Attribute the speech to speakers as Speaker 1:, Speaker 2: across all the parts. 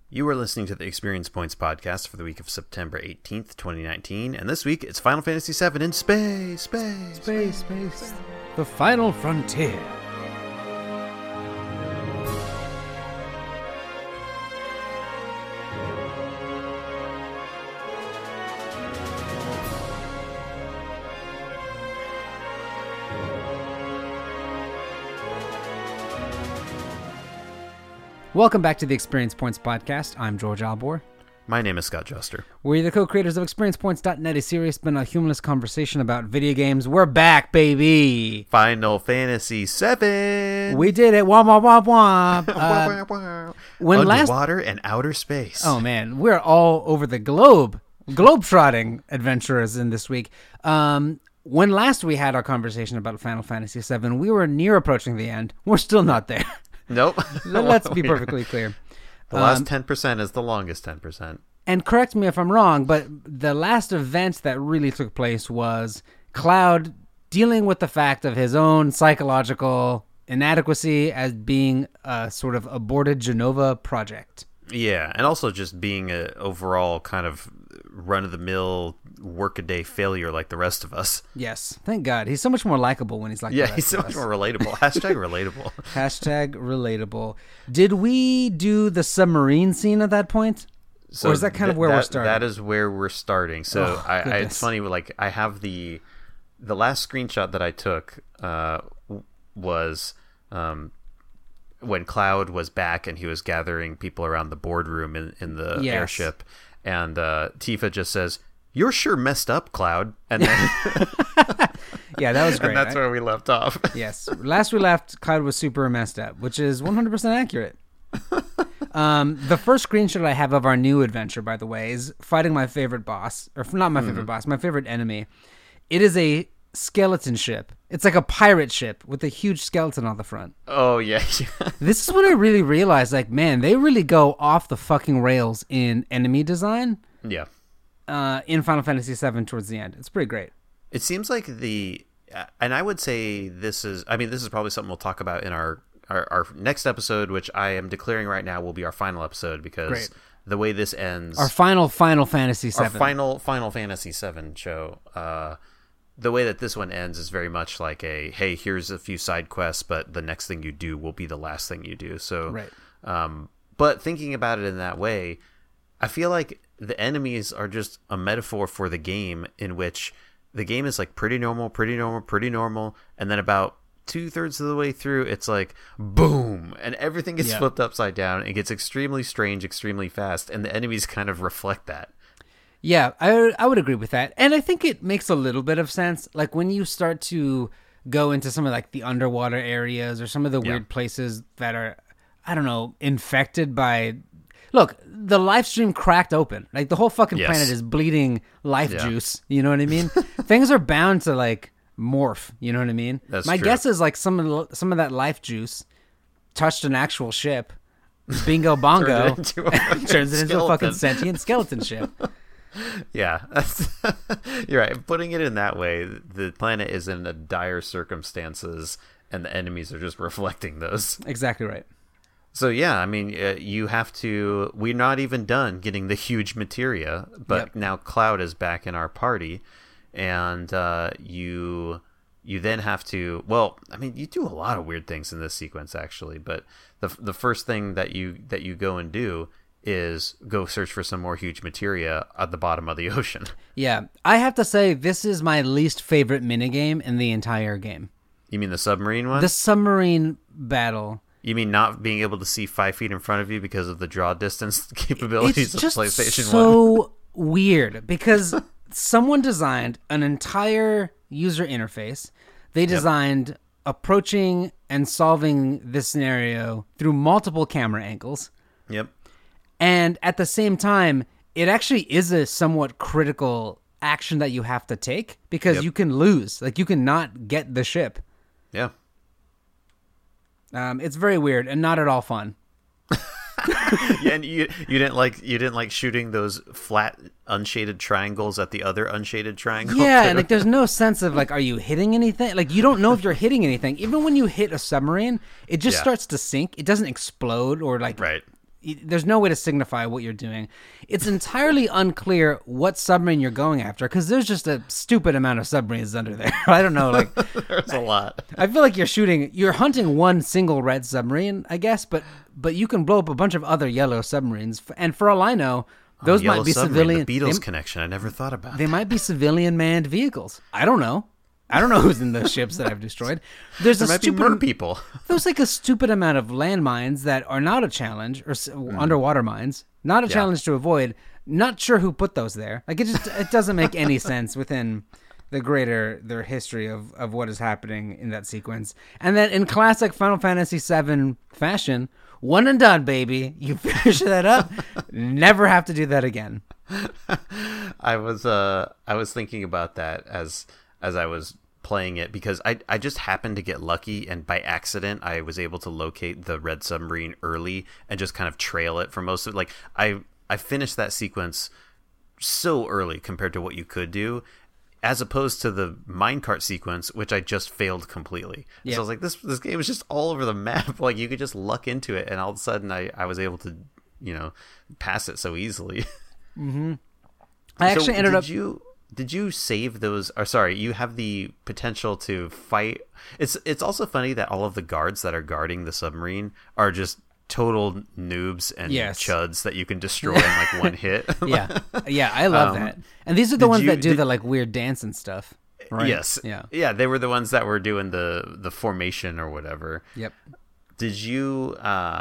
Speaker 1: You are listening to the Experience Points podcast for the week of September 18th, 2019, and this week it's Final Fantasy VII in space.
Speaker 2: The final frontier. Welcome back to the Experience Points podcast. I'm George Albor.
Speaker 1: My name is Scott Juster.
Speaker 2: We're the co-creators of ExperiencePoints.net, a serious but not humorless conversation about video games. We're back, baby!
Speaker 1: Final Fantasy VII!
Speaker 2: We did it! Womp, womp, womp, womp!
Speaker 1: Underwater and outer space.
Speaker 2: Oh, man. We're all over the globe. Globe-trotting adventurers in this week. When last we had our conversation about Final Fantasy VII, we were near approaching the end. We're still not there.
Speaker 1: Nope.
Speaker 2: Let's be perfectly clear.
Speaker 1: The last 10% is the longest 10%.
Speaker 2: And correct me if I'm wrong, but the last event that really took place was Cloud dealing with the fact of his own psychological inadequacy as being a sort of aborted Jenova project.
Speaker 1: Yeah, and also just being an overall kind of run-of-the-mill workaday failure like the rest of us.
Speaker 2: Yes, thank God. He's so much more likable when he's like
Speaker 1: he's so much more relatable. Hashtag relatable.
Speaker 2: Hashtag relatable. Did we do the submarine scene at that point?
Speaker 1: So
Speaker 2: or is that kind of where we're starting?
Speaker 1: That is where we're starting. So it's funny, like I have the last screenshot that I took was when Cloud was back and he was gathering people around the boardroom in the airship, and Tifa just says, "You're sure messed up, Cloud." And then
Speaker 2: yeah, that was great.
Speaker 1: And that's where we left off.
Speaker 2: Yes. Last we left, Cloud was super messed up, which is 100% accurate. The first screenshot I have of our new adventure, by the way, is fighting my favorite boss. Or not my favorite boss, my favorite enemy. It is a skeleton ship. It's like a pirate ship with a huge skeleton on the front.
Speaker 1: Oh, yeah.
Speaker 2: This is when I really realized, like, man, they really go off the fucking rails in enemy design.
Speaker 1: Yeah.
Speaker 2: In Final Fantasy VII towards the end. It's pretty great.
Speaker 1: It seems like and I would say this is probably something we'll talk about in our next episode, which I am declaring right now will be our final episode, because the way this ends,
Speaker 2: our final Fantasy VII,
Speaker 1: our final Fantasy VII show, the way that this one ends is very much like hey, here's a few side quests, but the next thing you do will be the last thing you do. So, but thinking about it in that way, I feel like the enemies are just a metaphor for the game, in which the game is like pretty normal, and then about 2/3 of the way through, it's like boom, and everything gets flipped upside down. It gets extremely strange, extremely fast, and the enemies kind of reflect that.
Speaker 2: Yeah, I would agree with that, and I think it makes a little bit of sense. Like when you start to go into some of like the underwater areas or some of the weird places that are, I don't know, infected by. Look, the live stream cracked open. Like the whole fucking planet is bleeding life juice. You know what I mean? Things are bound to like morph. You know what I mean?
Speaker 1: That's
Speaker 2: My
Speaker 1: true.
Speaker 2: guess is like some of that life juice touched an actual ship. Bingo bongo turns it into a fucking sentient skeleton ship.
Speaker 1: Yeah, you're right. Putting it in that way, the planet is in a dire circumstances, and the enemies are just reflecting those.
Speaker 2: Exactly right.
Speaker 1: So yeah, I mean, you have to. We're not even done getting the huge materia, but now Cloud is back in our party, and you then have to. Well, I mean, you do a lot of weird things in this sequence, actually. But the first thing that you go and do is go search for some more huge materia at the bottom of the ocean. Yeah,
Speaker 2: I have to say this is my least favorite minigame in the entire game.
Speaker 1: You mean the submarine one?
Speaker 2: The submarine battle.
Speaker 1: You mean not being able to see 5 feet in front of you because of the draw distance capabilities of PlayStation 1?
Speaker 2: It's just so weird, because someone designed an entire user interface. They designed approaching and solving this scenario through multiple camera angles.
Speaker 1: Yep.
Speaker 2: And at the same time, it actually is a somewhat critical action that you have to take, because you can lose. Like, you can not get the ship.
Speaker 1: Yeah.
Speaker 2: It's very weird and not at all fun.
Speaker 1: Yeah, and you didn't like shooting those flat unshaded triangles at the other unshaded triangle.
Speaker 2: Yeah, and like there's no sense of like, are you hitting anything? Like you don't know if you're hitting anything. Even when you hit a submarine, it just starts to sink. It doesn't explode or like there's no way to signify what you're doing. It's entirely unclear what submarine you're going after because there's just a stupid amount of submarines under there. I don't know, like
Speaker 1: there's a lot.
Speaker 2: I feel like you're hunting one single red submarine, I guess, but you can blow up a bunch of other yellow submarines, and for all I know, those might be civilian.
Speaker 1: The Beatles connection. I never thought about.
Speaker 2: They might be civilian manned vehicles. I don't know who's in those ships that I've destroyed. There might be mer
Speaker 1: people.
Speaker 2: There's like a stupid amount of landmines that are not a challenge, or underwater mines, not a challenge to avoid. Not sure who put those there. Like it doesn't make any sense within their history of what is happening in that sequence. And then in classic Final Fantasy VII fashion, one and done, baby. You finish that up, never have to do that again.
Speaker 1: I was thinking about that as I was playing it because I just happened to get lucky, and by accident I was able to locate the red submarine early and just kind of trail it for most of it. Like I finished that sequence so early compared to what you could do, as opposed to the minecart sequence, which I just failed completely. Yep. So I was like, this game is just all over the map. Like you could just luck into it, and all of a sudden I was able to, pass it so easily.
Speaker 2: Mm-hmm. I actually ended up.
Speaker 1: Did you save those? Or sorry, you have the potential to fight. It's also funny that all of the guards that are guarding the submarine are just total noobs and chuds that you can destroy in like one hit.
Speaker 2: yeah, I love that. And these are the ones that do the like weird dance and stuff, right?
Speaker 1: Yes, yeah. They were the ones that were doing the formation or whatever.
Speaker 2: Yep.
Speaker 1: Did you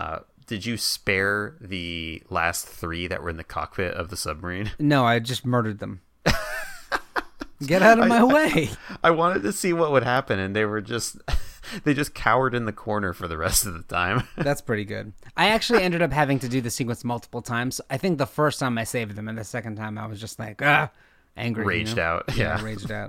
Speaker 1: spare the last 3 that were in the cockpit of the submarine?
Speaker 2: No, I just murdered them. Get out of my way.
Speaker 1: I wanted to see what would happen, and they just cowered in the corner for the rest of the time.
Speaker 2: That's pretty good. I actually ended up having to do the sequence multiple times. I think the first time I saved them, and the second time I was just like, angry.
Speaker 1: Raged out. Yeah,
Speaker 2: raged out.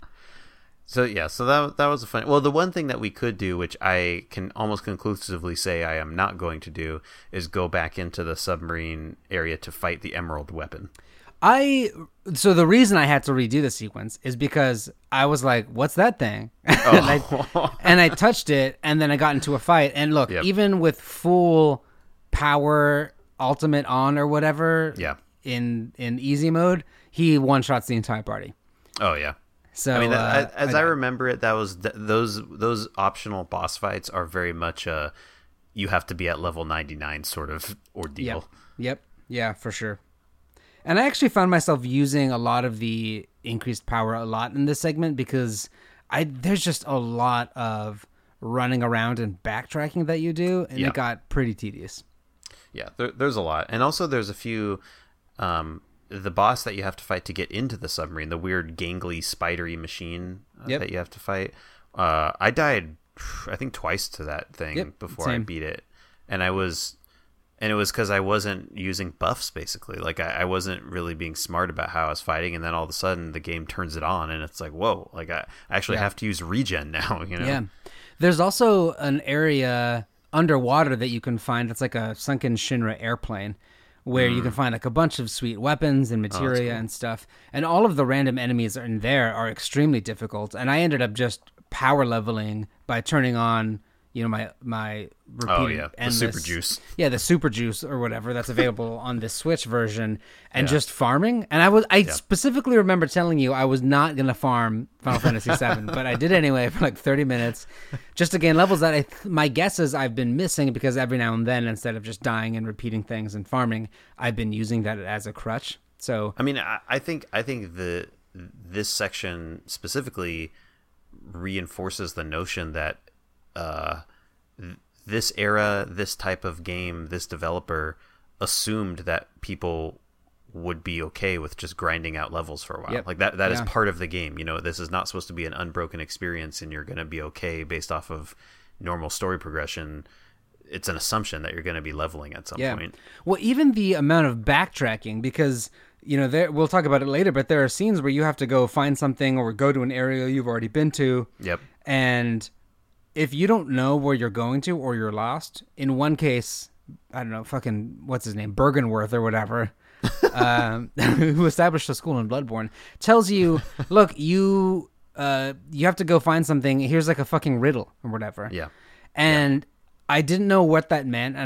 Speaker 1: So that was a fun. Well, the one thing that we could do, which I can almost conclusively say I am not going to do, is go back into the submarine area to fight the emerald weapon.
Speaker 2: So the reason I had to redo the sequence is because I was like, what's that thing? and I touched it, and then I got into a fight. And look, even with full power ultimate on or whatever, in easy mode, he one-shots the entire party.
Speaker 1: Oh, yeah.
Speaker 2: So
Speaker 1: I mean, as I remember it, that was those optional boss fights are very much you have to be at level 99 sort of ordeal.
Speaker 2: Yep. Yeah, for sure. And I actually found myself using a lot of the increased power a lot in this segment because there's just a lot of running around and backtracking that you do, and it got pretty tedious.
Speaker 1: Yeah, there's a lot. And also there's a few, the boss that you have to fight to get into the submarine, the weird gangly spidery machine that you have to fight. I died, I think, twice to that thing before I beat it. And it was because I wasn't using buffs, basically. Like, I wasn't really being smart about how I was fighting, and then all of a sudden, the game turns it on, and it's like, whoa, like, I actually have to use regen now,
Speaker 2: Yeah. There's also an area underwater that you can find that's like a sunken Shinra airplane, where you can find, like, a bunch of sweet weapons and materia and stuff, and all of the random enemies in there are extremely difficult, and I ended up just power leveling by turning on... my repeated endless,
Speaker 1: the super juice.
Speaker 2: Yeah, the super juice or whatever that's available on this Switch version, and just farming. And I specifically remember telling you I was not going to farm Final Fantasy VII, but I did anyway for like 30 minutes just to gain levels that my guess is I've been missing because every now and then, instead of just dying and repeating things and farming, I've been using that as a crutch. So
Speaker 1: I mean, I think this section specifically reinforces the notion that this era, this type of game, this developer assumed that people would be okay with just grinding out levels for a while. Like that is part of the game. This is not supposed to be an unbroken experience and you're going to be okay based off of normal story progression. It's an assumption that you're going to be leveling at some point.
Speaker 2: Well, even the amount of backtracking, because we'll talk about it later, but there are scenes where you have to go find something or go to an area you've already been to.
Speaker 1: Yep.
Speaker 2: And if you don't know where you're going to or you're lost, in one case, I don't know, fucking, what's his name, Bergenworth or whatever, who established a school in Bloodborne, tells you, look, you have to go find something. Here's like a fucking riddle or whatever.
Speaker 1: Yeah.
Speaker 2: And I didn't know what that meant, and I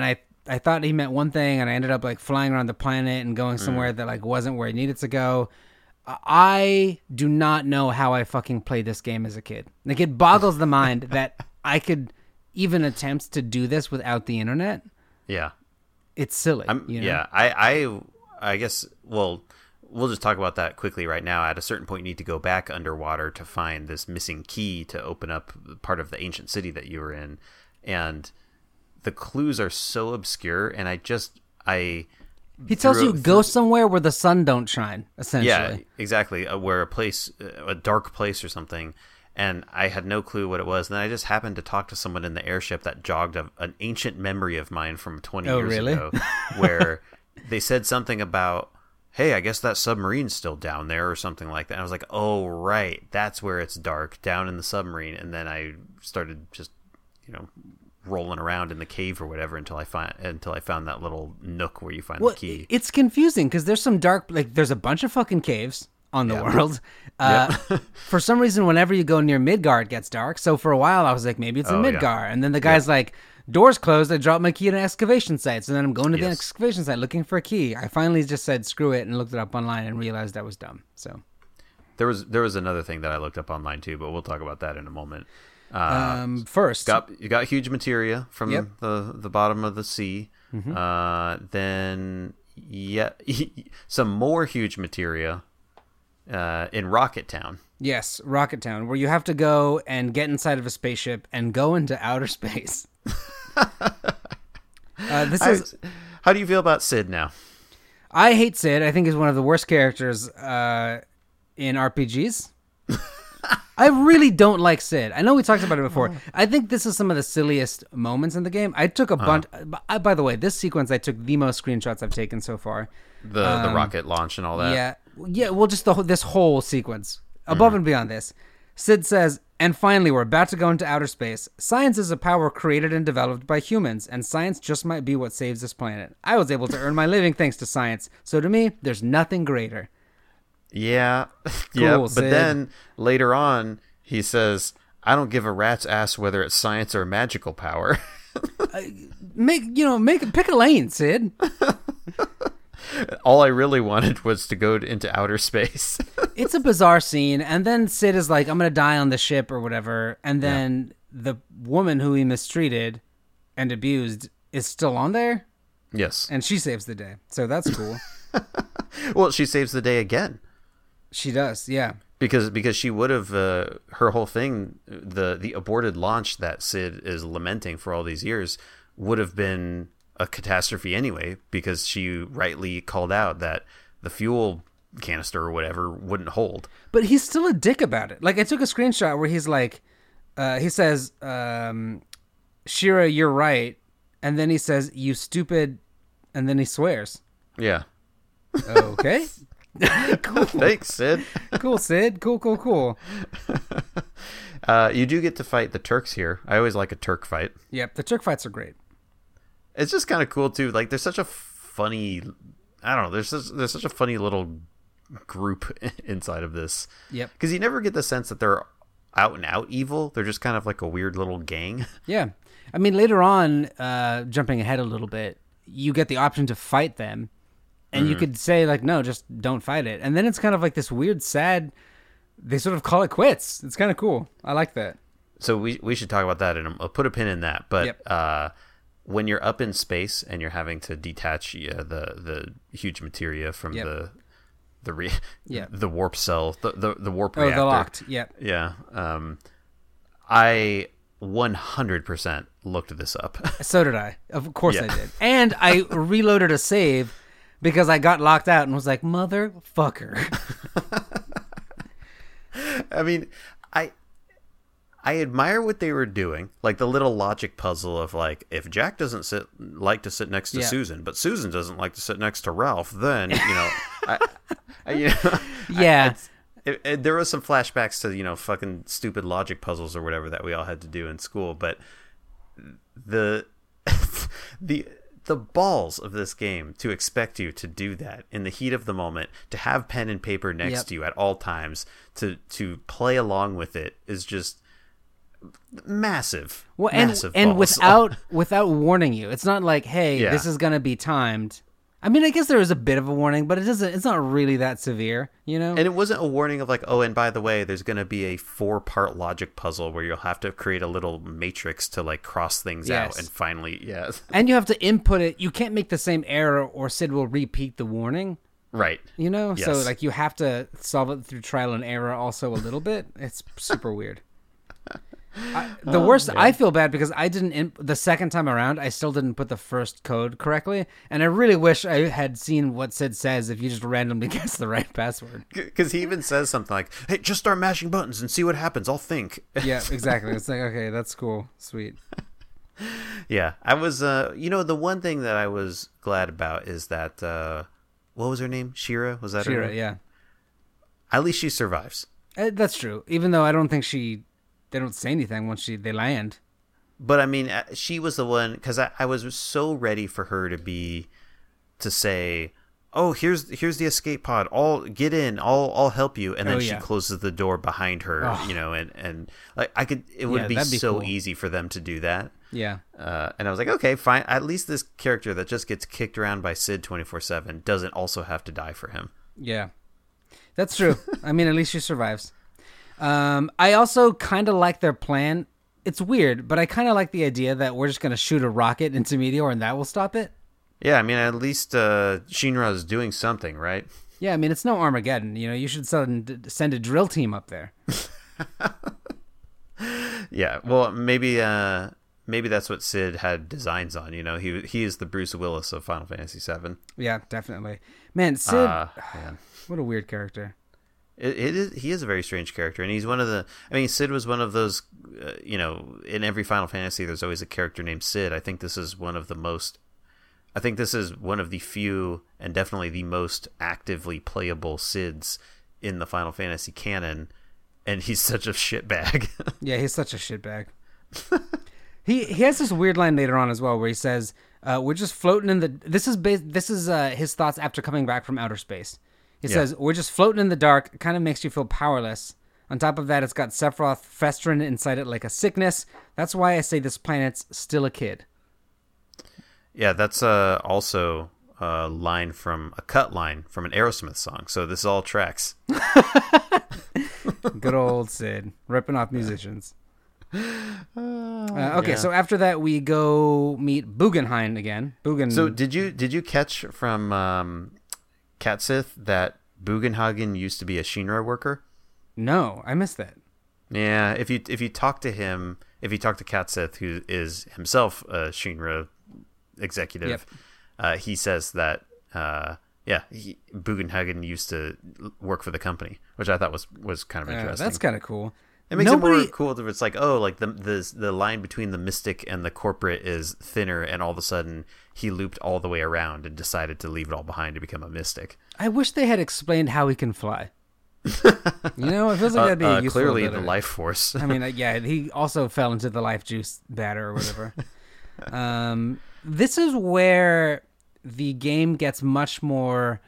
Speaker 2: I thought he meant one thing, and I ended up like flying around the planet and going somewhere that like wasn't where I needed to go. I do not know how I fucking played this game as a kid. Like, it boggles the mind that I could even attempt to do this without the internet.
Speaker 1: Yeah.
Speaker 2: It's silly. You know?
Speaker 1: Yeah. I guess, well, we'll just talk about that quickly right now. At a certain point, you need to go back underwater to find this missing key to open up part of the ancient city that you were in. And the clues are so obscure, and
Speaker 2: he tells you go somewhere where the sun don't shine, essentially.
Speaker 1: Yeah, exactly. Where a dark place or something. And I had no clue what it was. And then I just happened to talk to someone in the airship that jogged an ancient memory of mine from 20 years ago, where they said something about, hey, I guess that submarine's still down there or something like that. And I was like, oh, right. That's where it's dark, down in the submarine. And then I started just, rolling around in the cave or whatever until I found that little nook where you find the key.
Speaker 2: It's confusing because there's some dark, like there's a bunch of fucking caves on the world. For some reason, whenever you go near Midgar, it gets dark. So for a while, I was like, maybe it's in Midgar. Yeah. And then the guy's like, doors closed. I dropped my key at an excavation site. So then I'm going to the excavation site looking for a key. I finally just said, screw it, and looked it up online and realized I was dumb. So
Speaker 1: there was another thing that I looked up online too, but we'll talk about that in a moment.
Speaker 2: First,
Speaker 1: you got huge materia from the bottom of the sea. Then some more huge materia in Rocket Town.
Speaker 2: Yes, Rocket Town, where you have to go and get inside of a spaceship and go into outer space.
Speaker 1: How do you feel about Sid now?
Speaker 2: I hate Sid. I think he's one of the worst characters in RPGs. I really don't like Sid. I know we talked about it before. I think this is some of the silliest moments in the game. I took a bunch. By the way, this sequence, I took the most screenshots I've taken so far.
Speaker 1: The rocket launch and all that.
Speaker 2: Yeah. Well, just this whole sequence. Above and beyond this, Sid says, and finally, we're about to go into outer space. Science is a power created and developed by humans, and science just might be what saves this planet. I was able to earn my living thanks to science. So to me, there's nothing greater.
Speaker 1: Yeah. Yeah. But then later on, he says, I don't give a rat's ass whether it's science or magical power.
Speaker 2: Pick a lane, Sid.
Speaker 1: All I really wanted was to go into outer space.
Speaker 2: It's a bizarre scene. And then Sid is like, I'm going to die on the ship or whatever. And then the woman who he mistreated and abused is still on there.
Speaker 1: Yes.
Speaker 2: And she saves the day. So that's cool.
Speaker 1: Well, she saves the day again.
Speaker 2: She does, yeah.
Speaker 1: Because she would have, her whole thing, the aborted launch that Sid is lamenting for all these years would have been a catastrophe anyway, because she rightly called out that the fuel canister or whatever wouldn't hold.
Speaker 2: But he's still a dick about it. Like, I took a screenshot where he's like, he says, Shira, you're right. And then he says, you stupid. And then he swears.
Speaker 1: Yeah.
Speaker 2: Okay.
Speaker 1: Cool. Thanks, Sid.
Speaker 2: Cool, Sid. Cool.
Speaker 1: You do get to fight the Turks here. I always like a Turk fight.
Speaker 2: Yep, the Turk fights are great.
Speaker 1: It's just kind of cool too. Like, there's such a funny, I don't know. There's such a funny little group inside of this.
Speaker 2: Yep.
Speaker 1: Because you never get the sense that they're out and out evil. They're just kind of like a weird little gang.
Speaker 2: Yeah, I mean, later on, jumping ahead a little bit, you get the option to fight them. And you could say, like, no, just don't fight it. And then it's kind of like this weird, sad, they sort of call it quits. It's kind of cool. I like that.
Speaker 1: So we should talk about that, and I'll put a pin in that. But when you're up in space and you're having to detach the huge materia from the warp cell, the warp reactor.
Speaker 2: Oh, the locked, yep.
Speaker 1: Yeah. I 100% looked this up.
Speaker 2: So did I. Of course I did. And I reloaded a save because I got locked out and was like, motherfucker.
Speaker 1: I mean, I admire what they were doing, like the little logic puzzle of, like, if Jack doesn't like to sit next to Susan, but Susan doesn't like to sit next to Ralph, then there was some flashbacks to fucking stupid logic puzzles or whatever that we all had to do in school, but the balls of this game to expect you to do that in the heat of the moment, to have pen and paper next to you at all times, to play along with it is just, Massive.
Speaker 2: Well,
Speaker 1: massive
Speaker 2: and
Speaker 1: balls.
Speaker 2: without warning you. It's not like, hey, this is gonna be timed. I mean, I guess there is a bit of a warning, but it's not really that severe, you know?
Speaker 1: And it wasn't a warning of like, oh, and by the way, there's going to be a 4-part logic puzzle where you'll have to create a little matrix to like cross things out and finally,
Speaker 2: And you have to input it. You can't make the same error or Sid will repeat the warning.
Speaker 1: Right.
Speaker 2: You know?
Speaker 1: Yes.
Speaker 2: So like you have to solve it through trial and error also a little bit. It's super weird. The worst, I feel bad because I didn't, the second time around, I still didn't put the first code correctly. And I really wish I had seen what Sid says if you just randomly guess the right password.
Speaker 1: Because he even says something like, hey, just start mashing buttons and see what happens. I'll think.
Speaker 2: Yeah, exactly. It's like, okay, that's cool. Sweet.
Speaker 1: Yeah, I was, the one thing that I was glad about is that, what was her name? Shira? Was that her name?
Speaker 2: Shira, yeah.
Speaker 1: At least she survives.
Speaker 2: That's true. Even though I don't think they don't say anything once they land.
Speaker 1: But I mean, she was the one, because I was so ready for her to say, oh, here's the escape pod. Get in. I'll help you. And then she closes the door behind her, and like it would be so cool. Easy for them to do that.
Speaker 2: Yeah.
Speaker 1: And I was like, okay, fine. At least this character that just gets kicked around by Sid 24/7 doesn't also have to die for him.
Speaker 2: Yeah. That's true. I mean, at least she survives. I also kind of like their plan. It's weird, but I kind of like the idea that we're just going to shoot a rocket into Meteor and that will stop it.
Speaker 1: Yeah, I mean, at least Shinra is doing something, right?
Speaker 2: Yeah, I mean, it's no Armageddon. You know, you should send a drill team up there.
Speaker 1: Yeah, well, maybe that's what Sid had designs on. You know, he is the Bruce Willis of Final Fantasy VII.
Speaker 2: Yeah, definitely. Man, Sid, what a weird character.
Speaker 1: He is a very strange character, and he's one of the. I mean, Sid was one of those. In every Final Fantasy, there's always a character named Sid. I think this is one of the most. I think this is one of the few, and definitely the most actively playable Sids in the Final Fantasy canon, and he's such a shitbag.
Speaker 2: Yeah, he's such a shitbag. He has this weird line later on as well, where he says, "We're just floating in the." This is his thoughts after coming back from outer space. He says, we're just floating in the dark. It kind of makes you feel powerless. On top of that, it's got Sephiroth festering inside it like a sickness. That's why I say this planet's still a kid.
Speaker 1: Yeah, that's also a cut line from an Aerosmith song. So this all tracks.
Speaker 2: Good old Sid, ripping off musicians. Okay, so after that, we go meet Bugenhagen again.
Speaker 1: So did you catch from... Cat Sith that Bugenhagen used to be a Shinra worker?
Speaker 2: No, I missed that.
Speaker 1: Yeah, if you talk to him, if you talk to Cat Sith, who is himself a Shinra executive, he says that Bugenhagen used to work for the company, which I thought was kind of interesting.
Speaker 2: That's kind of cool.
Speaker 1: It makes it more cool if it's like, oh, like the line between the mystic and the corporate is thinner, and all of a sudden he looped all the way around and decided to leave it all behind to become a mystic.
Speaker 2: I wish they had explained how he can fly. It feels like that'd be a useful
Speaker 1: clearly the life force.
Speaker 2: I mean, he also fell into the life juice batter or whatever. This is where the game gets much more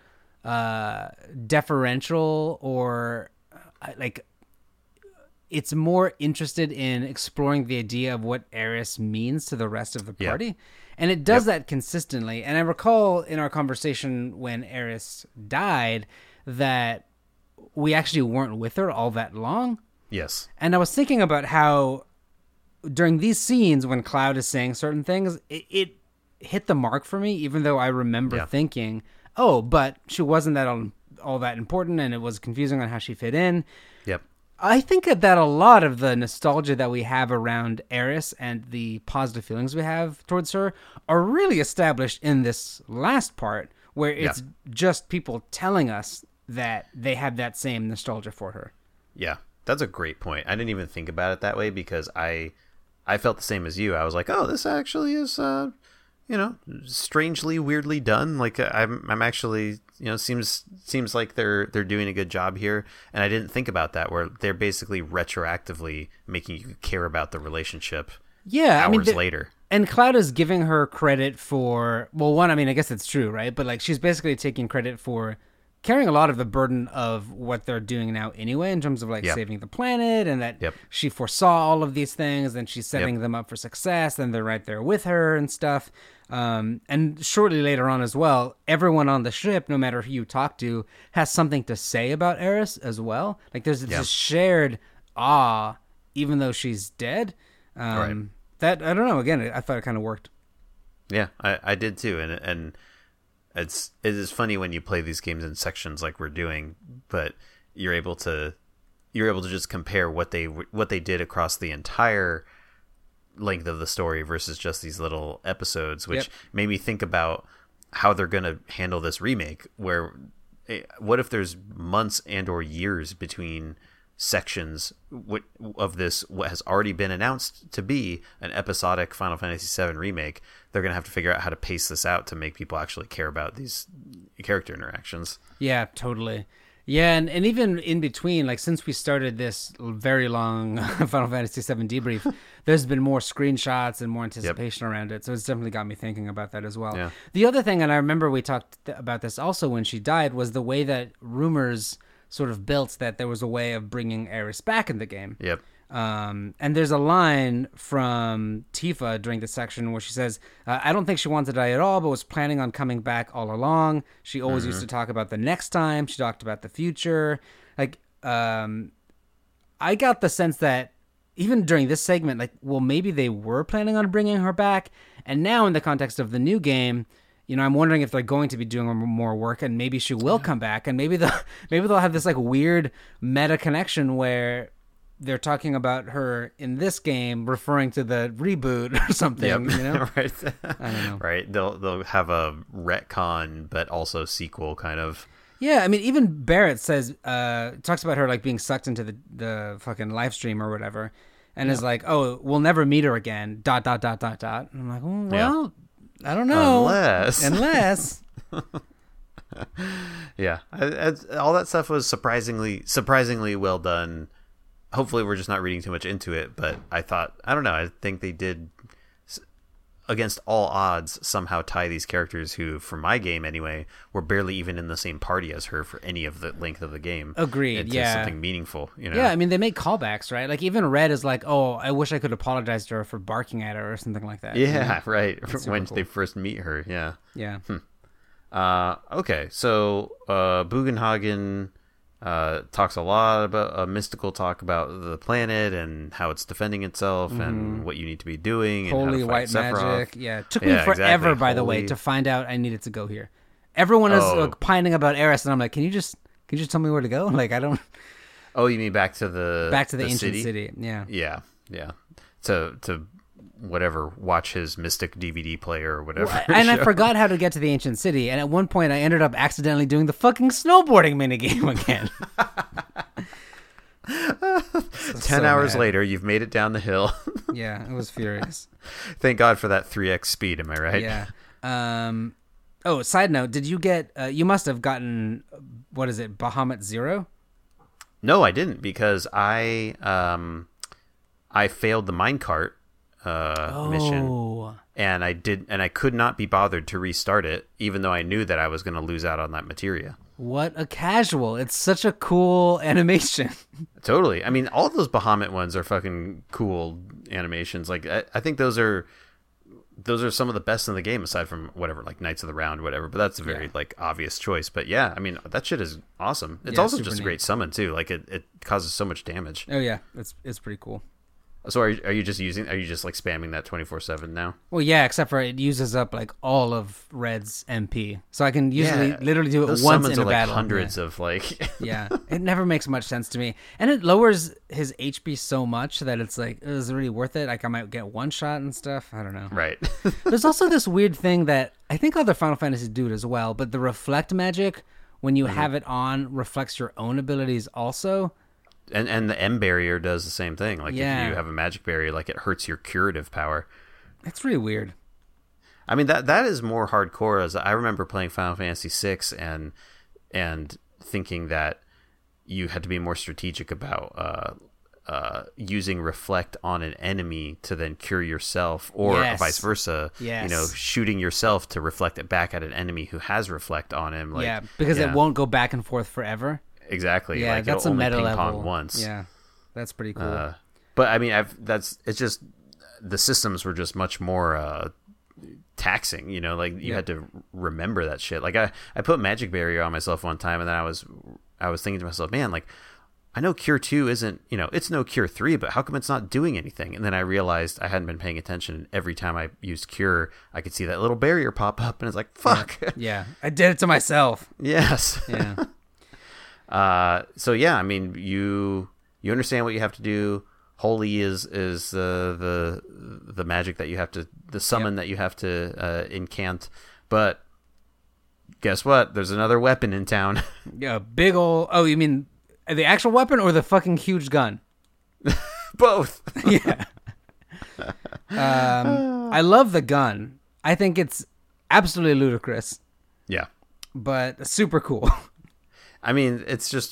Speaker 2: deferential, or like it's more interested in exploring the idea of what Aeris means to the rest of the party. Yep. And it does that consistently. And I recall in our conversation when Aeris died that we actually weren't with her all that long.
Speaker 1: Yes.
Speaker 2: And I was thinking about how during these scenes when Cloud is saying certain things, it hit the mark for me, even though I remember thinking, oh, but she wasn't all that important, and it was confusing on how she fit in.
Speaker 1: Yep.
Speaker 2: I think that a lot of the nostalgia that we have around Aeris and the positive feelings we have towards her are really established in this last part, where it's just people telling us that they have that same nostalgia for her.
Speaker 1: Yeah, that's a great point. I didn't even think about it that way, because I felt the same as you. I was like, oh, this actually is, strangely, weirdly done. Like I'm actually, seems like they're doing a good job here. And I didn't think about that, where they're basically retroactively making you care about the relationship.
Speaker 2: Yeah,
Speaker 1: hours later.
Speaker 2: And Cloud is giving her credit for, well, one, I mean, I guess it's true, right? But like, she's basically taking credit for carrying a lot of the burden of what they're doing now anyway, in terms of like saving the planet, and that she foresaw all of these things, and she's setting them up for success, and they're right there with her and stuff. And shortly later on as well, everyone on the ship, no matter who you talk to, has something to say about Eris as well. Like there's this shared awe, even though she's dead. That, I don't know, again, I thought it kind of worked.
Speaker 1: Yeah, I did too. And it is funny when you play these games in sections like we're doing, but you're able to just compare what they did across the entire length of the story versus just these little episodes, which made me think about how they're going to handle this remake, where what if there's months and or years between sections of this, what has already been announced to be an episodic Final Fantasy VII remake. They're going to have to figure out how to pace this out to make people actually care about these character interactions.
Speaker 2: Yeah, totally. Yeah, and even in between, like since we started this very long Final Fantasy VII debrief, there's been more screenshots and more anticipation around it. So it's definitely got me thinking about that as well. Yeah. The other thing, and I remember we talked about this also when she died, was the way that rumors sort of built that there was a way of bringing Eris back in the game.
Speaker 1: Yep.
Speaker 2: And there's a line from Tifa during this section where she says, I don't think she wanted to die at all, but was planning on coming back all along. She always used to talk about the next time. She talked about the future. Like, I got the sense that even during this segment, like, well, maybe they were planning on bringing her back. And now in the context of the new game, you know, I'm wondering if they're going to be doing more work, and maybe she will come back, and maybe they'll have this like weird meta connection where they're talking about her in this game, referring to the reboot or something. Yep. You know,
Speaker 1: right?
Speaker 2: I don't know.
Speaker 1: Right? They'll have a retcon, but also sequel kind of.
Speaker 2: Yeah, I mean, even Barrett says talks about her like being sucked into the fucking live stream or whatever, and is like, "Oh, we'll never meet her again." ... And I'm like, well, I don't know, unless.
Speaker 1: Yeah, all that stuff was surprisingly well done. Hopefully we're just not reading too much into it, but I think they did, against all odds, somehow tie these characters who, for my game anyway, were barely even in the same party as her for any of the length of the game.
Speaker 2: Agreed,
Speaker 1: into something meaningful, you know?
Speaker 2: Yeah, I mean, they make callbacks, right? Like, even Red is like, oh, I wish I could apologize to her for barking at her or something like that.
Speaker 1: Yeah, right. When they first meet her, yeah.
Speaker 2: Yeah.
Speaker 1: Okay, so Bugenhagen talks a lot about a mystical talk about the planet and how it's defending itself and what you need to be doing.
Speaker 2: Holy
Speaker 1: and
Speaker 2: white
Speaker 1: Sephiroth.
Speaker 2: magic. Yeah, it took me forever, by the way, to find out I needed to go here. Everyone is pining about Eris, and I'm like, can you just tell me where to go? Like, I don't.
Speaker 1: Oh, you mean back to the
Speaker 2: ancient city? Yeah.
Speaker 1: Yeah. To whatever, watch his Mystic DVD player or whatever.
Speaker 2: Well, and I forgot how to get to the ancient city, and at one point I ended up accidentally doing the fucking snowboarding minigame again.
Speaker 1: 10 hours later, you've made it down the hill.
Speaker 2: Yeah, it was furious.
Speaker 1: Thank God for that 3x speed, am I right?
Speaker 2: Yeah. Oh, side note, did you get, you must have gotten, what is it, Bahamut Zero?
Speaker 1: No, I didn't, because I failed the minecart mission, and I could not be bothered to restart it, even though I knew that I was going to lose out on that materia.
Speaker 2: What a casual. It's such a cool animation.
Speaker 1: Totally. I mean, all of those Bahamut ones are fucking cool animations. Like, I think those are some of the best in the game, aside from whatever, like Knights of the Round, whatever. But that's a very like obvious choice. But yeah, I mean, that shit is awesome. It's also just a great summon too. Like it causes so much damage.
Speaker 2: Oh yeah, it's pretty cool.
Speaker 1: So are you just like spamming that 24/7 now?
Speaker 2: Well, yeah, except for it uses up like all of Red's MP, so I can usually literally do it
Speaker 1: those
Speaker 2: once
Speaker 1: summons
Speaker 2: in a
Speaker 1: are like
Speaker 2: battle.
Speaker 1: Hundreds of like.
Speaker 2: Yeah, it never makes much sense to me, and it lowers his HP so much that it's like, is it really worth it? Like I might get one shot and stuff. I don't know.
Speaker 1: Right.
Speaker 2: There's also this weird thing that I think other Final Fantasies do it as well, but the reflect magic, when you have it on, reflects your own abilities also.
Speaker 1: And the M barrier does the same thing. Like if you have a magic barrier, like it hurts your curative power.
Speaker 2: That's really weird.
Speaker 1: I mean that is more hardcore. As I remember playing Final Fantasy VI and thinking that you had to be more strategic about using reflect on an enemy to then cure yourself, or vice versa.
Speaker 2: Yes.
Speaker 1: Shooting yourself to reflect it back at an enemy who has reflect on him. Like,
Speaker 2: because it won't go back and forth forever.
Speaker 1: Exactly.
Speaker 2: Yeah,
Speaker 1: like,
Speaker 2: that's a
Speaker 1: only
Speaker 2: meta
Speaker 1: ping
Speaker 2: level.
Speaker 1: pong once.
Speaker 2: Yeah, that's pretty cool.
Speaker 1: But I mean, it's just the systems were just much more taxing. Like you had to remember that shit. Like I put magic barrier on myself one time, and then I was thinking to myself, man, like I know Cure 2 isn't, it's no Cure 3, but how come it's not doing anything? And then I realized I hadn't been paying attention, and every time I used Cure, I could see that little barrier pop up, and it's like, fuck.
Speaker 2: Yeah, I did it to myself.
Speaker 1: Yes.
Speaker 2: Yeah.
Speaker 1: So yeah, I mean, you understand what you have to do. Holy is the magic that you have to, the summon that you have to incant. But guess what? There's another weapon in town.
Speaker 2: Yeah, big ol'. Oh, you mean the actual weapon or the fucking huge gun?
Speaker 1: Both.
Speaker 2: Yeah. I love the gun. I think it's absolutely ludicrous.
Speaker 1: Yeah.
Speaker 2: But super cool.
Speaker 1: I mean, it's just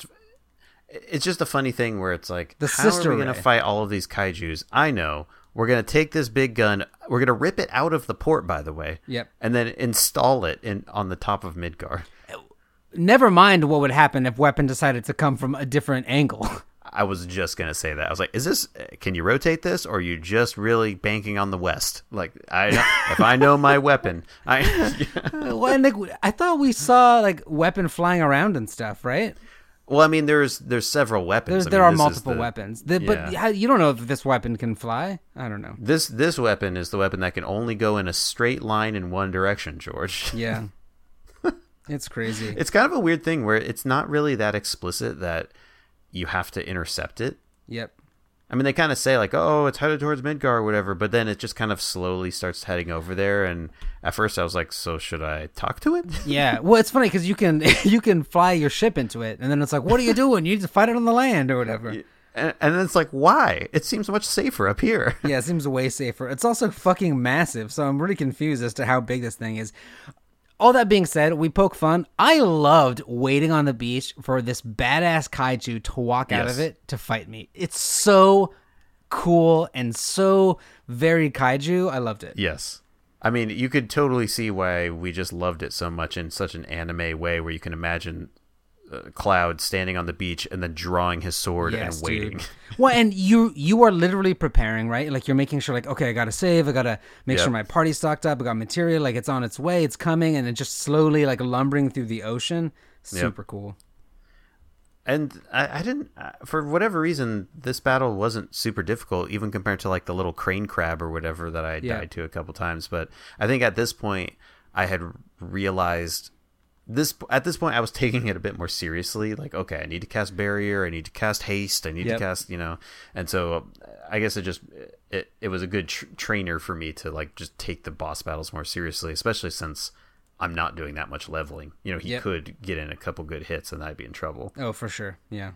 Speaker 1: a funny thing where it's like,
Speaker 2: the
Speaker 1: how
Speaker 2: sister
Speaker 1: are we going to fight all of these kaijus? I know. We're going to take this big gun. We're going to rip it out of the port, by the way.
Speaker 2: Yep.
Speaker 1: And then install it on the top of Midgar.
Speaker 2: Never mind what would happen if Weapon decided to come from a different angle.
Speaker 1: I was just going to say that. I was like, can you rotate this, or are you just really banking on the West? Like, if I know my weapon,
Speaker 2: Well, and I thought we saw like Weapon flying around and stuff, right?
Speaker 1: Well, I mean, there's several weapons.
Speaker 2: There are multiple weapons. But you don't know if this weapon can fly. I don't know.
Speaker 1: This weapon is the weapon that can only go in a straight line in one direction, George.
Speaker 2: Yeah. It's crazy.
Speaker 1: It's kind of a weird thing where it's not really that explicit that you have to intercept it.
Speaker 2: Yep.
Speaker 1: I mean, they kind of say like, oh, it's headed towards Midgar or whatever, but then it just kind of slowly starts heading over there. And at first I was like, so should I talk to it?
Speaker 2: Yeah. Well, it's funny because you can fly your ship into it, and then it's like, what are you doing? You need to fight it on the land or whatever.
Speaker 1: And then it's like, why? It seems much safer up here.
Speaker 2: Yeah, it seems way safer. It's also fucking massive, so I'm really confused as to how big this thing is. All that being said, we poke fun. I loved waiting on the beach for this badass kaiju to walk out of it to fight me. It's so cool and so very kaiju. I loved it.
Speaker 1: Yes. I mean, you could totally see why we just loved it so much in such an anime way, where you can imagine Cloud standing on the beach and then drawing his sword and waiting.
Speaker 2: Dude. Well, and you are literally preparing, right? Like, you're making sure, like, okay, I gotta save, I gotta make sure my party's stocked up, I got material, like, it's on its way, it's coming, and it just slowly, like, lumbering through the ocean. Super cool.
Speaker 1: And I didn't, for whatever reason, this battle wasn't super difficult, even compared to like the little crane crab or whatever that I died to a couple times. But I think at this point, I had realized at this point I was taking it a bit more seriously. Like, okay, I need to cast barrier, I need to cast haste, I need to cast, and so I guess it was a good trainer for me to like just take the boss battles more seriously, especially since I'm not doing that much leveling. He could get in a couple good hits and I'd be in trouble.
Speaker 2: Oh, for sure. Yeah.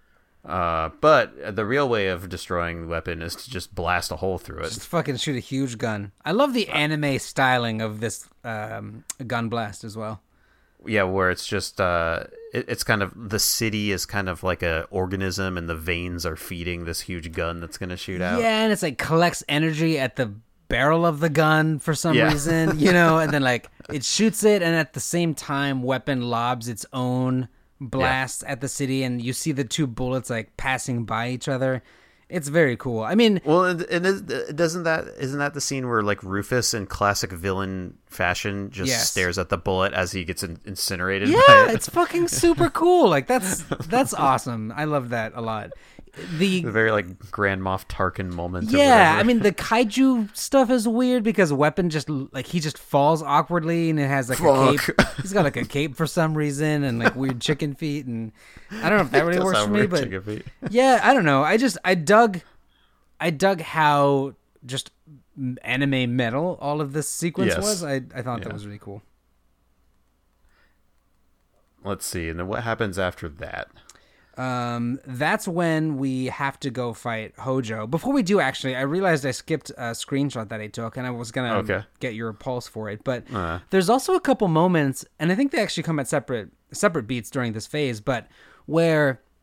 Speaker 1: But the real way of destroying the weapon is to just blast a hole through it.
Speaker 2: Just fucking shoot a huge gun. I love the anime styling of this gun blast as well.
Speaker 1: Yeah, where it's just it's kind of, the city is kind of like a organism, and the veins are feeding this huge gun that's going to shoot out.
Speaker 2: Yeah, and it's like collects energy at the barrel of the gun for some reason, and then like it shoots it, and at the same time Weapon lobs its own blast at the city, and you see the two bullets like passing by each other. It's very cool. I mean,
Speaker 1: well, and isn't that the scene where like Rufus in classic villain fashion just stares at the bullet as he gets incinerated?
Speaker 2: Yeah,
Speaker 1: by it?
Speaker 2: It's fucking super cool. Like that's awesome. I love that a lot. The
Speaker 1: very like Grand Moff Tarkin moment.
Speaker 2: Yeah, I mean the kaiju stuff is weird because Weapon just falls awkwardly, and it has like a cape. He's got like a cape for some reason, and like weird chicken feet, and I don't know if that really works for me, but yeah, I don't know. I dug how just anime metal all of this sequence was. I thought that was really cool.
Speaker 1: Let's see, and then what happens after that?
Speaker 2: That's when we have to go fight Hojo. Before we do, actually, I realized I skipped a screenshot that I took, and I was gonna get your pulse for it. But there's also a couple moments, and I think they actually come at separate beats during this phase, but where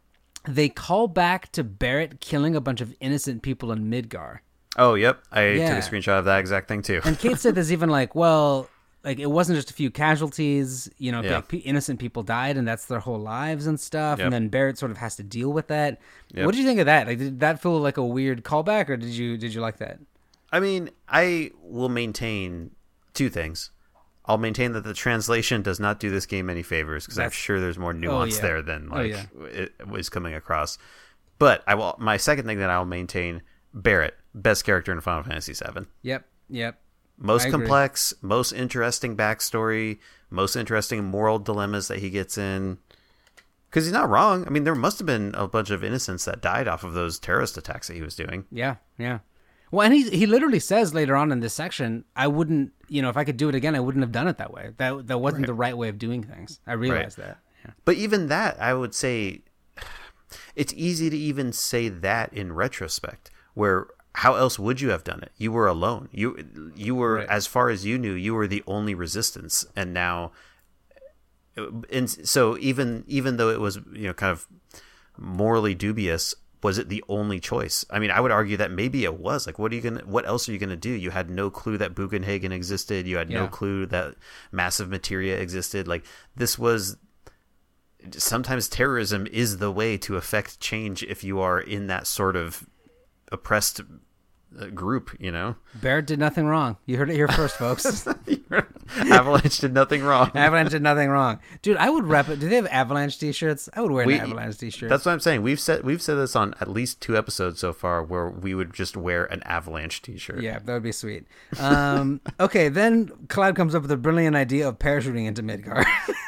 Speaker 2: they call back to Barrett killing a bunch of innocent people in Midgar.
Speaker 1: Oh, yep. I took a screenshot of that exact thing, too.
Speaker 2: And Kate said there's even like, well, like it wasn't just a few casualties, you know, like innocent people died and that's their whole lives and stuff. And then Barrett sort of has to deal with that. What did you think of that? Like, did that feel like a weird callback, or did you like that?
Speaker 1: I mean, I will maintain two things. I'll maintain that the translation does not do this game any favors, because I'm sure there's more nuance there than it was coming across. But my second thing that I'll maintain, Barrett, best character in Final Fantasy VII.
Speaker 2: Yep.
Speaker 1: Most complex, most interesting backstory, most interesting moral dilemmas that he gets in. Because he's not wrong. I mean, there must have been a bunch of innocents that died off of those terrorist attacks that he was doing.
Speaker 2: Yeah. Well, and he literally says later on in this section, I wouldn't, you know, if I could do it again, I wouldn't have done it that way. That wasn't the right way of doing things. I realized that. Yeah.
Speaker 1: But even that, I would say, it's easy to even say that in retrospect, where how else would you have done it? You were alone. You were, as far as you knew, you were the only resistance. And now, and so even though it was, you know, kind of morally dubious, was it the only choice? I mean, I would argue that maybe it was. Like, what else are you gonna do? You had no clue that Bugenhagen existed. You had no clue that massive materia existed. Like, this was. Sometimes terrorism is the way to affect change if you are in that sort of oppressed group, you know?
Speaker 2: Barrett did nothing wrong. You heard it here first, folks.
Speaker 1: Avalanche did nothing wrong.
Speaker 2: Avalanche did nothing wrong. Dude, I would rep it. Do they have Avalanche t-shirts? I would wear an Avalanche t-shirt.
Speaker 1: That's what I'm saying. We've said this on at least 2 episodes so far, where we would just wear an Avalanche t-shirt.
Speaker 2: Yeah, that would be sweet. Okay, then Cloud comes up with a brilliant idea of parachuting into Midgar.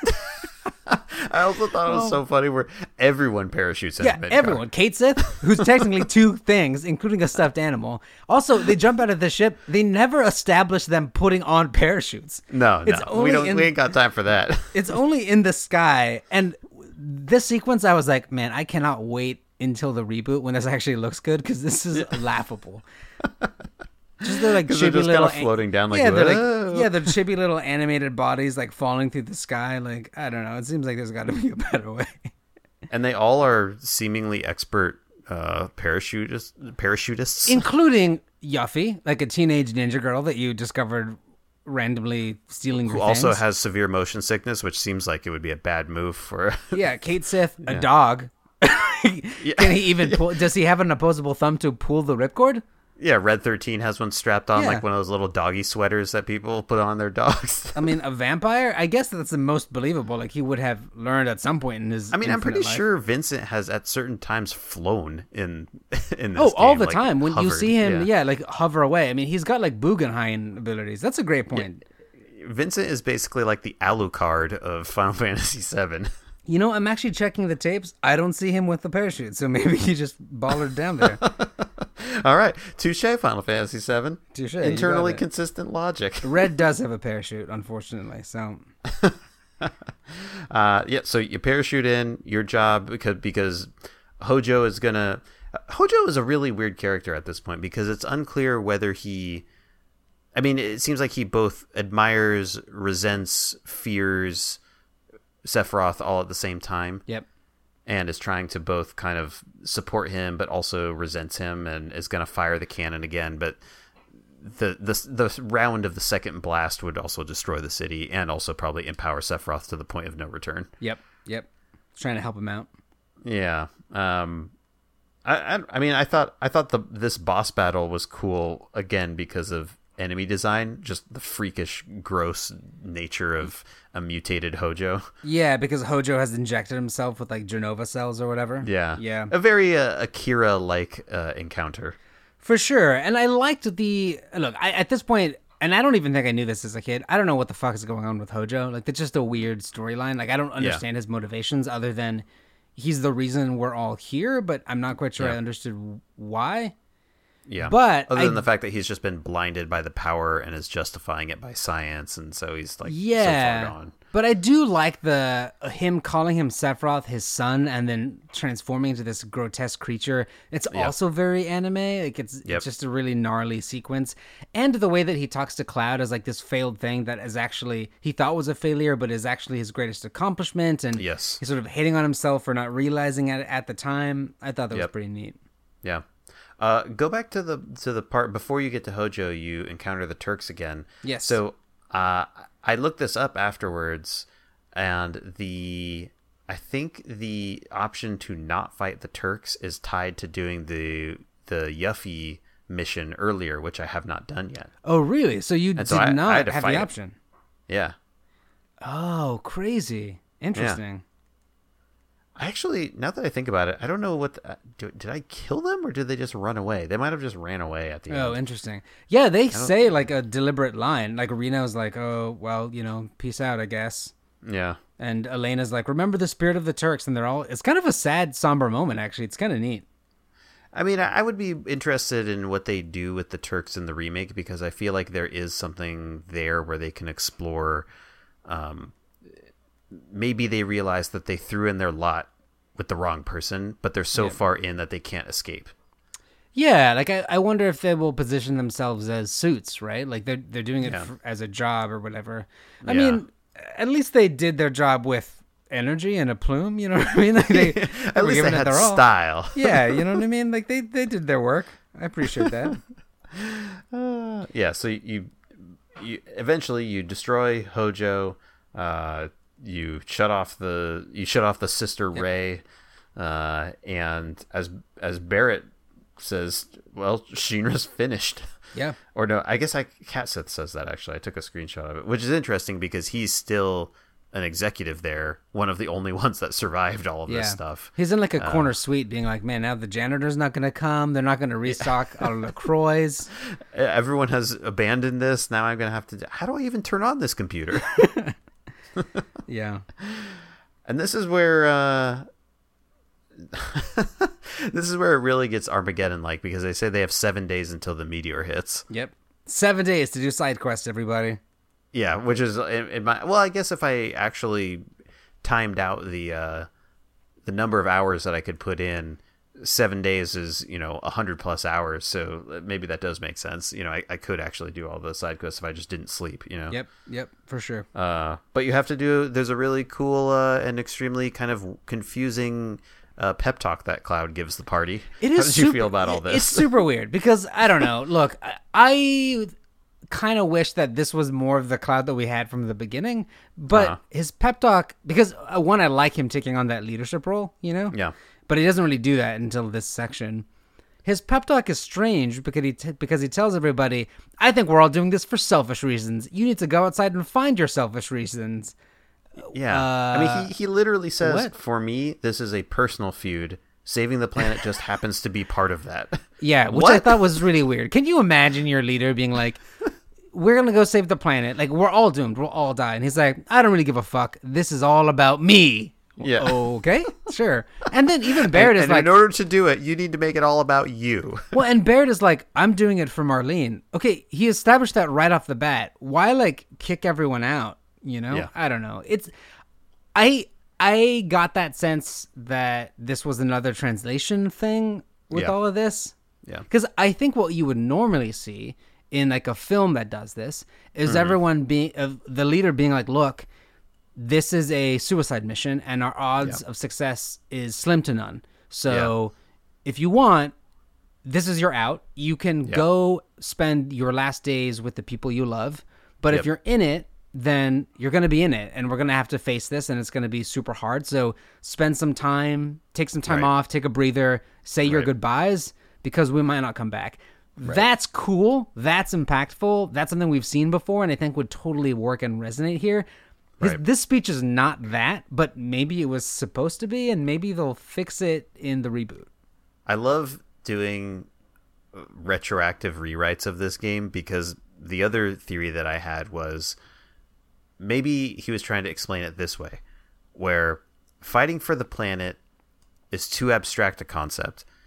Speaker 1: I also thought it was so funny where everyone parachutes into Midgar.
Speaker 2: Everyone. Kate Sith, who's technically 2 things, including a stuffed animal. Also, they jump out of the ship. They never establish them putting on parachutes.
Speaker 1: No. We ain't got time for that.
Speaker 2: It's only in the sky. And this sequence, I was like, man, I cannot wait until the reboot when this actually looks good, because this is laughable. Just they're like chibi
Speaker 1: they're just
Speaker 2: little
Speaker 1: kind of floating down, like,
Speaker 2: they're chibi little animated bodies like falling through the sky. Like, I don't know. It seems like there's got to be a better way.
Speaker 1: And they all are seemingly expert parachutists,
Speaker 2: including Yuffie, like a teenage ninja girl that you discovered randomly stealing.
Speaker 1: Who also has severe motion sickness, which seems like it would be a bad move for.
Speaker 2: Kate Sith, a dog. Can he even pull? Does he have an opposable thumb to pull the ripcord?
Speaker 1: Yeah, Red 13 has one strapped on, like one of those little doggy sweaters that people put on their dogs.
Speaker 2: I mean, a vampire? I guess that's the most believable. Like, he would have learned at some point in his
Speaker 1: I'm pretty sure Vincent has at certain times flown in this game.
Speaker 2: All the time. When you see him, like, hover away. I mean, he's got, like, Bugenhagen abilities. That's a great point.
Speaker 1: Yeah. Vincent is basically like the Alucard of Final Fantasy VII.
Speaker 2: You know, I'm actually checking the tapes. I don't see him with the parachute, so maybe he just ballered down there.
Speaker 1: All right. Touche, Final Fantasy VII.
Speaker 2: Touche.
Speaker 1: Internally consistent logic.
Speaker 2: Red does have a parachute, unfortunately. So,
Speaker 1: so you parachute in. Your job, because Hojo is gonna. Hojo is a really weird character at this point, because it's unclear whether he. I mean, it seems like he both admires, resents, fears Sephiroth all at the same time.
Speaker 2: Yep.
Speaker 1: And is trying to both kind of support him, but also resents him, and is going to fire the cannon again. But the round of the second blast would also destroy the city, and also probably empower Sephiroth to the point of no return.
Speaker 2: Yep. Trying to help him out.
Speaker 1: Yeah. I mean, I thought this boss battle was cool again because of enemy design, just the freakish, gross nature of a mutated Hojo.
Speaker 2: Yeah, because Hojo has injected himself with like Genova cells or whatever.
Speaker 1: Yeah. A very Akira-like encounter.
Speaker 2: For sure. And I liked at this point, and I don't even think I knew this as a kid, I don't know what the fuck is going on with Hojo. Like, that's just a weird storyline. Like, I don't understand his motivations other than he's the reason we're all here, but I'm not quite sure I understood why.
Speaker 1: Yeah.
Speaker 2: But
Speaker 1: other than the fact that he's just been blinded by the power and is justifying it by science, and so he's like so far gone.
Speaker 2: But I do like him calling him Sephiroth, his son, and then transforming into this grotesque creature. It's also very anime. Like it's just a really gnarly sequence. And the way that he talks to Cloud as like this failed thing that is actually he thought was a failure, but is actually his greatest accomplishment. And he's sort of hating on himself for not realizing it at the time. I thought that was pretty neat.
Speaker 1: Yeah. Go back to the part before you get to Hojo. You encounter the Turks again.
Speaker 2: Yes.
Speaker 1: So I looked this up afterwards, and I think the option to not fight the Turks is tied to doing the Yuffie mission earlier, which I have not done yet.
Speaker 2: Oh, really? So you did not have the option?
Speaker 1: Yeah.
Speaker 2: Oh, crazy! Interesting.
Speaker 1: Yeah. Actually, now that I think about it, I don't know what... did I kill them, or did they just run away? They might have just ran away at the end.
Speaker 2: Oh, interesting. Yeah, they say, like, a deliberate line. Like, Reno's like, oh, well, peace out, I guess.
Speaker 1: Yeah.
Speaker 2: And Elena's like, remember the spirit of the Turks, and they're all... It's kind of a sad, somber moment, actually. It's kind of neat.
Speaker 1: I mean, I would be interested in what they do with the Turks in the remake, because I feel like there is something there where they can explore... maybe they realize that they threw in their lot with the wrong person, but they're so far in that they can't escape.
Speaker 2: Yeah, like I wonder if they will position themselves as suits, right? Like they're doing it as a job or whatever. I mean, at least they did their job with energy and a plume. You know what I mean? Like they
Speaker 1: at least they had style.
Speaker 2: Yeah, you know what I mean? Like they did their work. I appreciate that.
Speaker 1: Yeah. So you eventually you destroy Hojo. You shut off the sister Ray, and as Barrett says, well, Shinra's finished.
Speaker 2: Yeah.
Speaker 1: Or no, I guess Catsith says that actually. I took a screenshot of it, which is interesting because he's still an executive there, one of the only ones that survived all of this stuff.
Speaker 2: He's in like a corner suite being like, man, now the janitor's not going to come. They're not going to restock on LaCroix.
Speaker 1: Everyone has abandoned this. Now I'm going to have to... How do I even turn on this computer?
Speaker 2: Yeah.
Speaker 1: And this is where this is where it really gets Armageddon like, because they say they have 7 days until the meteor hits.
Speaker 2: Yep. 7 days to do side quests, everybody.
Speaker 1: Yeah, which is in my... Well, I guess if I actually timed out the number of hours that I could put in, 7 days is 100+ hours, so maybe that does make sense. I could actually do all the side quests if I just didn't sleep.
Speaker 2: Yep, for sure.
Speaker 1: But you have to do... There's a really cool and extremely kind of confusing pep talk that Cloud gives the party. How did you feel about all this?
Speaker 2: It's super weird because I don't know. Look, I kind of wish that this was more of the Cloud that we had from the beginning, but his pep talk, because one, I like him taking on that leadership role. Yeah. But he doesn't really do that until this section. His pep talk is strange because he tells everybody, I think we're all doing this for selfish reasons. You need to go outside and find your selfish reasons.
Speaker 1: Yeah. I mean, he literally says, for me, this is a personal feud. Saving the planet just happens to be part of that.
Speaker 2: Yeah, which I thought was really weird. Can you imagine your leader being like, we're going to go save the planet. Like, we're all doomed. We'll all die. And he's like, I don't really give a fuck. This is all about me.
Speaker 1: Yeah.
Speaker 2: Okay, sure. And then even Barrett is like...
Speaker 1: in order to do it, you need to make it all about you.
Speaker 2: Well, and Barrett is like, I'm doing it for Marlene. Okay, he established that right off the bat. Why, like, kick everyone out, Yeah. I don't know. It's... I got that sense that this was another translation thing with all of this.
Speaker 1: Yeah.
Speaker 2: Because I think what you would normally see in, like, a film that does this is everyone being... the leader being like, look... This is a suicide mission, and our odds of success is slim to none. So if you want, this is your out. You can go spend your last days with the people you love. But if you're in it, then you're going to be in it. And we're going to have to face this, and it's going to be super hard. So spend some time, take some time off, take a breather, say your goodbyes, because we might not come back. Right. That's cool. That's impactful. That's something we've seen before, and I think would totally work and resonate here. This speech is not that, but maybe it was supposed to be, and maybe they'll fix it in the reboot.
Speaker 1: I love doing retroactive rewrites of this game, because the other theory that I had was maybe he was trying to explain it this way, where fighting for the planet is too abstract a concept.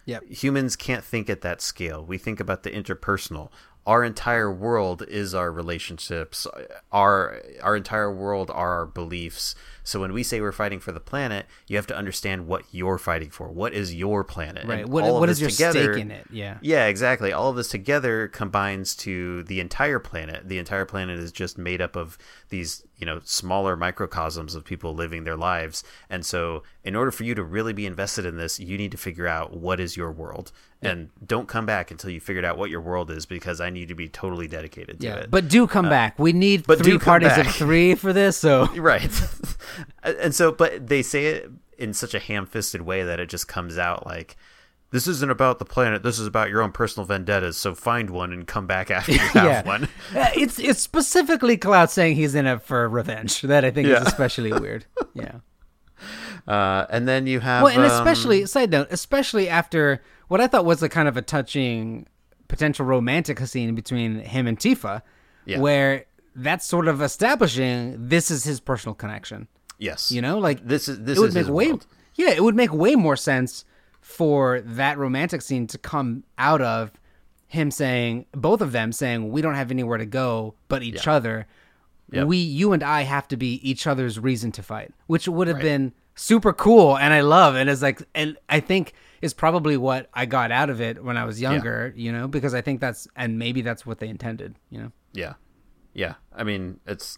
Speaker 2: Yep.
Speaker 1: Humans can't think at that scale. We think about the interpersonal. Our entire world is our relationships. Our entire world are our beliefs. So when we say we're fighting for the planet, you have to understand what you're fighting for. What is your planet?
Speaker 2: Right. What is your stake in it? Yeah.
Speaker 1: Yeah, exactly. All of this together combines to the entire planet. The entire planet is just made up of these, smaller microcosms of people living their lives. And so in order for you to really be invested in this, you need to figure out what is your world. Yeah. And don't come back until you figured out what your world is, because I need to be totally dedicated to it.
Speaker 2: But do come back. We need 3 parties of 3 for this. So
Speaker 1: right. And so, but they say it in such a ham-fisted way that it just comes out like, this isn't about the planet. This is about your own personal vendettas. So find one and come back after you have one.
Speaker 2: It's specifically Cloud saying he's in it for revenge. That I think is especially weird. Yeah.
Speaker 1: And then you have...
Speaker 2: Well, and especially, side note, especially after what I thought was a kind of a touching potential romantic scene between him and Tifa, where that's sort of establishing this is his personal connection.
Speaker 1: Yes.
Speaker 2: Like
Speaker 1: this
Speaker 2: it
Speaker 1: would
Speaker 2: is make
Speaker 1: his
Speaker 2: way,
Speaker 1: world.
Speaker 2: Yeah, it would make way more sense for that romantic scene to come out of him saying, both of them saying, we don't have anywhere to go but each other. Yep. You and I have to be each other's reason to fight, which would have been super cool. And I love it. It's like, and I think is probably what I got out of it when I was younger, because I think and maybe that's what they intended,
Speaker 1: Yeah. Yeah. I mean, it's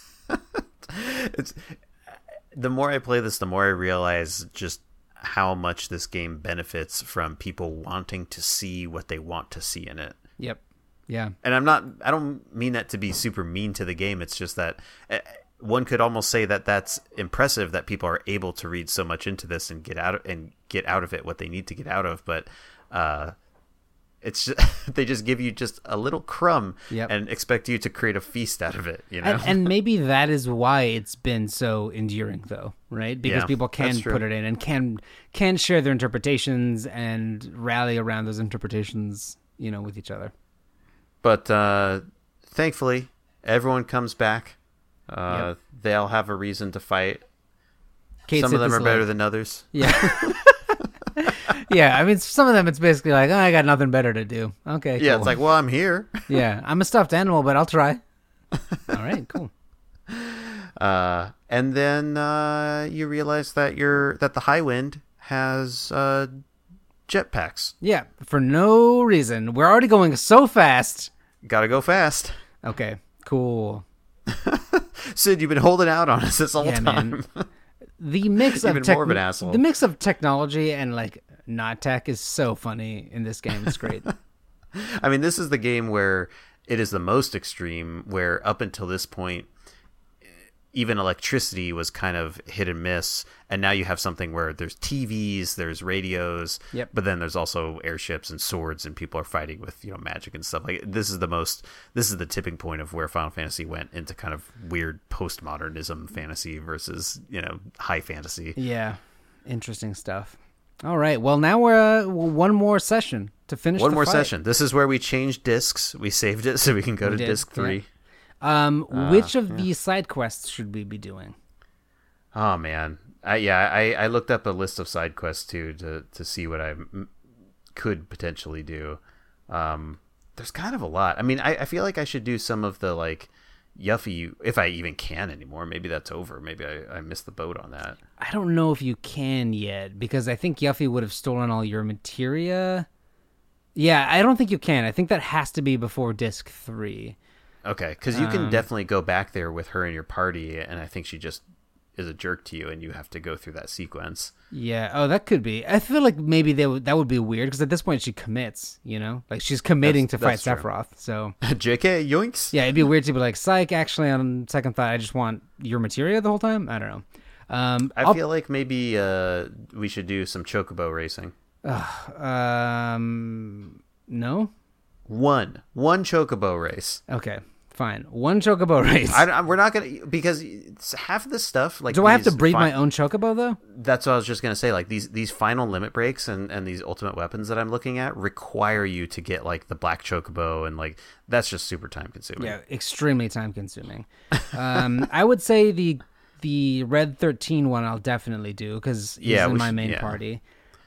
Speaker 1: the more I play this, the more I realize just how much this game benefits from people wanting to see what they want to see in it.
Speaker 2: Yep. Yeah.
Speaker 1: And I don't mean that to be super mean to the game. It's just that one could almost say that that's impressive that people are able to read so much into this and get out of it what they need to get out of. But, it's just, they just give you just a little crumb and expect you to create a feast out of it,
Speaker 2: And maybe that is why it's been so enduring, though, right? Because people can put it in and can share their interpretations and rally around those interpretations, with each other.
Speaker 1: But thankfully, everyone comes back. They all have a reason to fight. Some of them are better than others.
Speaker 2: Yeah. Yeah, I mean, some of them it's basically like, I got nothing better to do. Okay,
Speaker 1: yeah,
Speaker 2: cool.
Speaker 1: It's like, well, I'm here.
Speaker 2: Yeah, I'm a stuffed animal, but I'll try. All right, cool.
Speaker 1: And then you realize that the Highwind has jetpacks.
Speaker 2: Yeah, for no reason. We're already going so fast.
Speaker 1: Gotta go fast.
Speaker 2: Okay, cool.
Speaker 1: Sid, you've been holding out on us this whole time. Man.
Speaker 2: The mix
Speaker 1: of more of an asshole.
Speaker 2: The mix of technology and not tech is so funny in this game. It's great.
Speaker 1: I mean, this is the game where it is the most extreme, where up until this point, even electricity was kind of hit and miss. And now you have something where there's TVs, there's radios, but then there's also airships and swords, and people are fighting with, magic and stuff. Like this is the tipping point of where Final Fantasy went into kind of weird postmodernism fantasy versus, high fantasy.
Speaker 2: Yeah. Interesting stuff. All right. Well, now we're one more session to finish
Speaker 1: One more session. This is where we change discs. We saved it so we can go to disc 3.
Speaker 2: Yeah. Which of these side quests should we be doing?
Speaker 1: Oh man, I looked up a list of side quests too to see what I could potentially do. There's kind of a lot. I mean, I feel like I should do some of the Yuffie, if I even can anymore. Maybe that's over. Maybe I missed the boat on that.
Speaker 2: I don't know if you can yet, because I think Yuffie would have stolen all your materia. Yeah, I don't think you can. I think that has to be before disc 3.
Speaker 1: Okay, because you can definitely go back there with her in your party, and I think she just is a jerk to you, and you have to go through that sequence.
Speaker 2: Yeah, oh, that could be. I feel like maybe that would be weird, because at this point she commits, Like, she's committing to fight Sephiroth, so...
Speaker 1: JK, yoinks?
Speaker 2: Yeah, it'd be weird to be like, psych, actually, on second thought, I just want your materia the whole time? I don't know.
Speaker 1: I feel like maybe we should do some chocobo racing.
Speaker 2: No?
Speaker 1: One chocobo race.
Speaker 2: Okay, fine. One chocobo race.
Speaker 1: We're not gonna, because half of this stuff,
Speaker 2: do I have to breed my own chocobo though?
Speaker 1: That's what I was just gonna say. Like these final limit breaks and these ultimate weapons that I'm looking at require you to get the black chocobo, and that's just super time consuming.
Speaker 2: Yeah, extremely time consuming. I would say the Red 13 one I'll definitely do, because he's in my main party.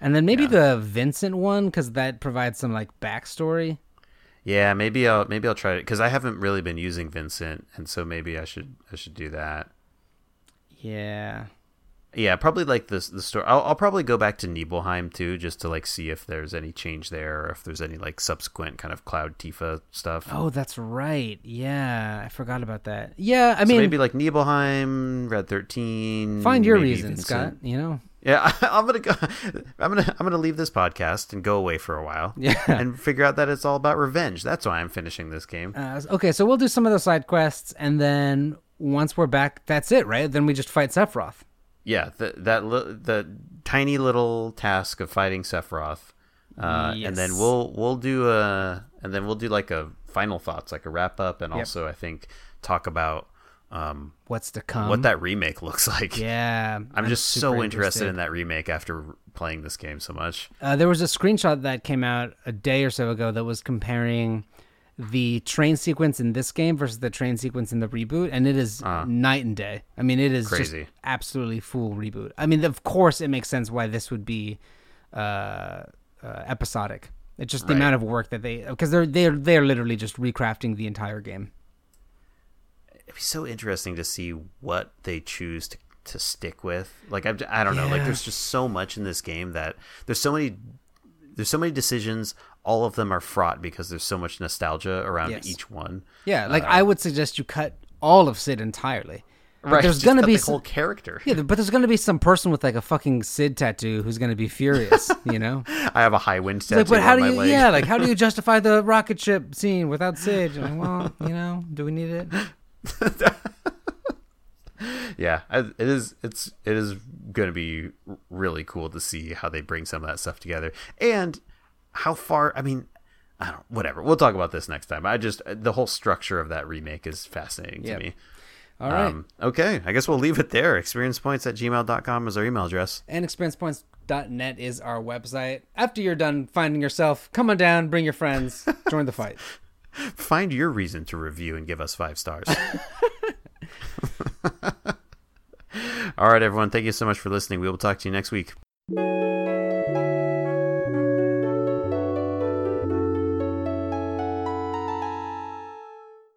Speaker 2: And then maybe the Vincent one, because that provides some like backstory.
Speaker 1: Yeah, maybe I'll try it because I haven't really been using Vincent, and so maybe I should do that.
Speaker 2: Yeah.
Speaker 1: Yeah, probably like the story. I'll probably go back to Nibelheim too, just to like see if there's any change there, or if there's any like subsequent kind of Cloud Tifa stuff.
Speaker 2: Oh, that's right. Yeah, I forgot about that. Yeah, I mean,
Speaker 1: maybe like Nibelheim, Red 13.
Speaker 2: Find your reason, Scott. You know.
Speaker 1: Yeah, I'm gonna leave this podcast and go away for a while.
Speaker 2: Yeah,
Speaker 1: and figure out that it's all about revenge. That's why I'm finishing this game.
Speaker 2: Okay, so we'll do some of those side quests, and then once we're back, that's it, right? Then we just fight Sephiroth.
Speaker 1: Yeah, the tiny little task of fighting Sephiroth, yes. And then we'll do like a final thoughts, like a wrap up, and also I think talk about
Speaker 2: what's to come,
Speaker 1: what that remake looks like.
Speaker 2: Yeah,
Speaker 1: I'm just so interested in that remake after playing this game so much.
Speaker 2: There was a screenshot that came out a day or so ago that was comparing the train sequence in this game versus the train sequence in the reboot, and it is night and day. I mean, it is crazy. Just absolutely full reboot. I mean, of course, it makes sense why this would be episodic. It's just the amount of work that because they're literally just recrafting the entire game.
Speaker 1: It'd be so interesting to see what they choose to stick with. Like I don't know. Like there's just so much in this game that there's so many decisions. All of them are fraught because there's so much nostalgia around each one. Yeah,
Speaker 2: like I would suggest you cut all of Sid entirely.
Speaker 1: But right, there's gonna be the whole character.
Speaker 2: Yeah, but there's gonna be some person with like a fucking Sid tattoo who's gonna be furious. You know,
Speaker 1: I have a high wind tattoo.
Speaker 2: Like, but how
Speaker 1: on
Speaker 2: do
Speaker 1: my
Speaker 2: you?
Speaker 1: leg.
Speaker 2: Yeah, like how do you justify the rocket ship scene without Sid? You're like, well, you know, do we need it?
Speaker 1: Yeah, it is. It is going to be really cool to see how they bring some of that stuff together and how far. I mean, I don't. Whatever. We'll talk about this next time. The whole structure of that remake is fascinating to me.
Speaker 2: All right.
Speaker 1: Okay. I guess we'll leave it there. experiencepoints@gmail.com is our email address.
Speaker 2: And experiencepoints.net is our website. After you're done finding yourself, come on down, bring your friends, join the fight.
Speaker 1: Find your reason to review and give us 5 stars. All right, everyone. Thank you so much for listening. We will talk to you next week.